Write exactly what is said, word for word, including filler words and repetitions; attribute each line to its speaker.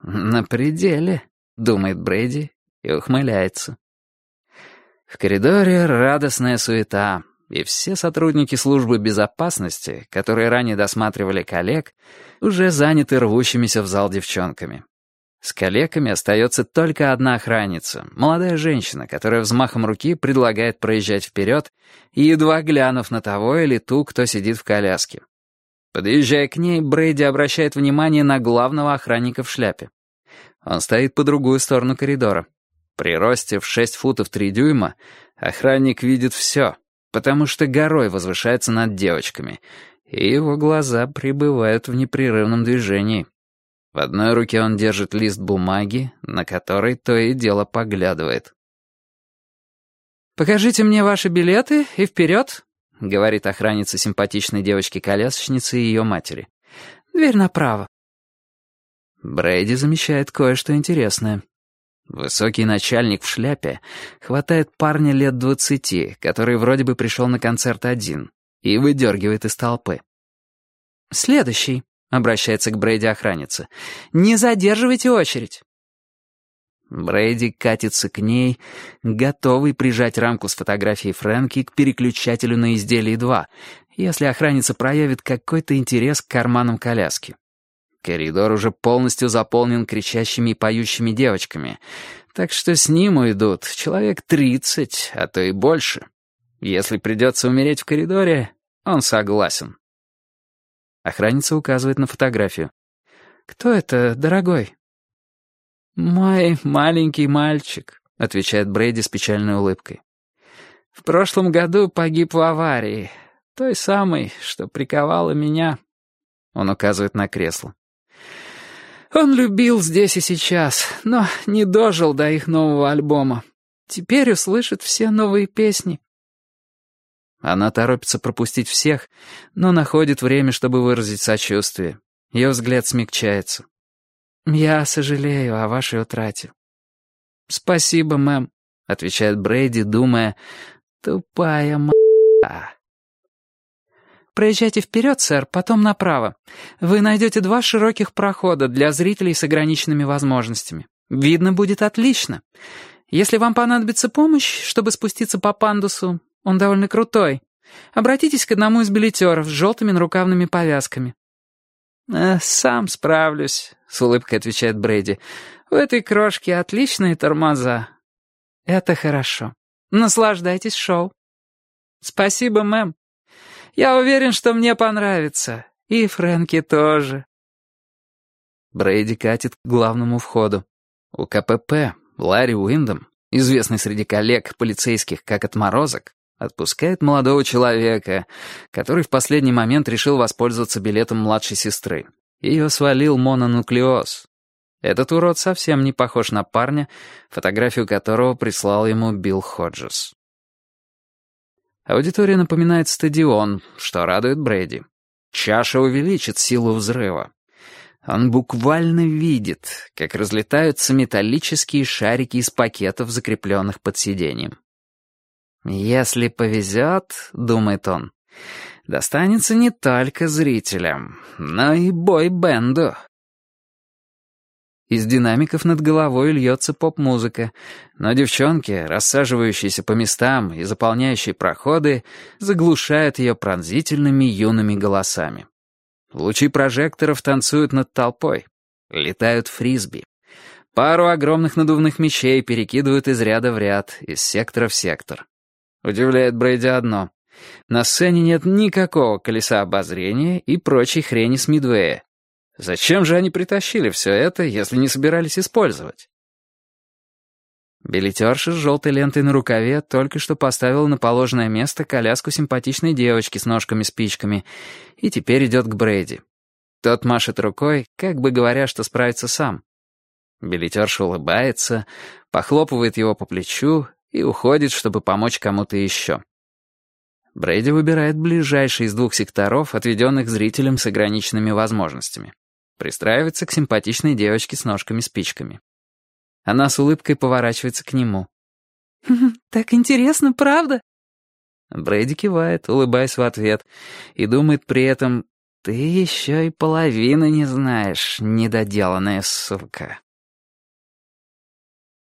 Speaker 1: «На пределе», — думает Брейди и ухмыляется. В коридоре радостная суета, и все сотрудники службы безопасности, которые ранее досматривали коллег, уже заняты рвущимися в зал девчонками. С коллегами остается только одна охранница, молодая женщина, которая взмахом руки предлагает проезжать вперед, едва глянув на того или ту, кто сидит в коляске. Подъезжая к ней, Брейди обращает внимание на главного охранника в шляпе. Он стоит по другую сторону коридора. При росте в шесть футов три дюйма охранник видит все, потому что горой возвышается над девочками, и его глаза пребывают в непрерывном движении. В одной руке он держит лист бумаги, на который то и дело поглядывает. «Покажите мне ваши билеты и вперед», — говорит охранница симпатичной девочки-колясочницы и ее матери. «Дверь направо». Брейди замечает кое-что интересное. Высокий начальник в шляпе хватает парня лет двадцати, который вроде бы пришел на концерт один, и выдергивает из толпы. «Следующий», — обращается к Брейди охранница. «Не задерживайте очередь». Брейди катится к ней, готовый прижать рамку с фотографией Фрэнки к переключателю на изделие два, если охранница проявит какой-то интерес к карманам коляски. Коридор уже полностью заполнен кричащими и поющими девочками, так что с ним уйдут человек тридцать, а то и больше. Если придется умереть в коридоре, он согласен. Охранница указывает на фотографию. «Кто это, дорогой?» «Мой маленький мальчик», — отвечает Брейди с печальной улыбкой. «В прошлом году погиб в аварии, той самой, что приковала меня». Он указывает на кресло. «Он любил здесь и сейчас, но не дожил до их нового альбома. Теперь услышит все новые песни». Она торопится пропустить всех, но находит время, чтобы выразить сочувствие. Ее взгляд смягчается. «Я сожалею о вашей утрате». «Спасибо, мэм», — отвечает Брейди, думая, «тупая м***а». «Проезжайте вперед, сэр, потом направо. Вы найдете два широких прохода для зрителей с ограниченными возможностями. Видно будет отлично. Если вам понадобится помощь, чтобы спуститься по пандусу, он довольно крутой, обратитесь к одному из билетеров с желтыми нарукавными повязками». «Э, «Сам справлюсь», — с улыбкой отвечает Брейди. «У этой крошки отличные тормоза». «Это хорошо. Наслаждайтесь шоу». «Спасибо, мэм. Я уверен, что мне понравится. И Фрэнки тоже». Брейди катит к главному входу. У КПП Ларри Уиндом, известный среди коллег полицейских как отморозок, отпускает молодого человека, который в последний момент решил воспользоваться билетом младшей сестры. Ее свалил мононуклеоз. Этот урод совсем не похож на парня, фотографию которого прислал ему Билл Ходжес. Аудитория напоминает стадион, что радует Брейди. Чаша увеличит силу взрыва. Он буквально видит, как разлетаются металлические шарики из пакетов, закрепленных под сиденьем. «Если повезет, — думает он, — достанется не только зрителям, но и бой-бенду». Из динамиков над головой льется поп-музыка, но девчонки, рассаживающиеся по местам и заполняющие проходы, заглушают ее пронзительными юными голосами. Лучи прожекторов танцуют над толпой, летают фрисби. Пару огромных надувных мечей перекидывают из ряда в ряд, из сектора в сектор. Удивляет Брейди одно. На сцене нет никакого колеса обозрения и прочей хрени с Мидвея. Зачем же они притащили все это, если не собирались использовать? Билетерша с желтой лентой на рукаве только что поставила на положенное место коляску симпатичной девочки с ножками-спичками и теперь идет к Брейди. Тот машет рукой, как бы говоря, что справится сам. Билетерша улыбается, похлопывает его по плечу и уходит, чтобы помочь кому-то еще. Брейди выбирает ближайший из двух секторов, отведенных зрителям с ограниченными возможностями. Пристраивается к симпатичной девочке с ножками-спичками. Она с улыбкой поворачивается к нему. «Так интересно, правда?» Брейди кивает, улыбаясь в ответ, и думает при этом, Ты еще и половины не знаешь, недоделанная сука.